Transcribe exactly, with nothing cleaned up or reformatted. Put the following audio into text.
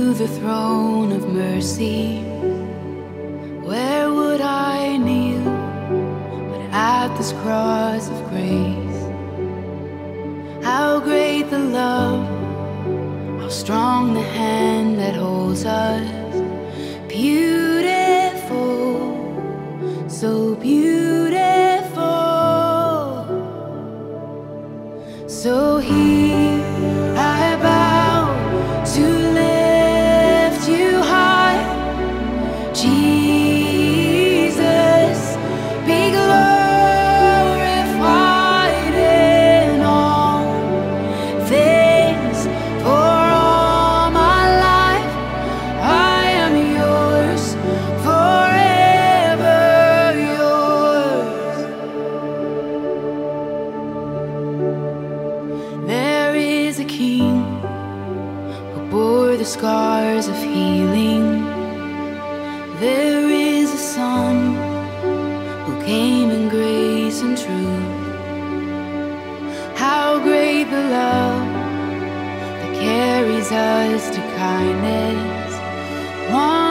the throne of mercy. Where would I kneel but at this cross of grace? How great the love, how strong the hand that holds us. Beautiful, so beautiful. So here I bow to lift you high, Jesus, be glorified in all things. For all my life I am yours, forever yours. There is a King who bore the scars of healing. There is a Son who came in grace and truth. How great the love that carries us to kindness. One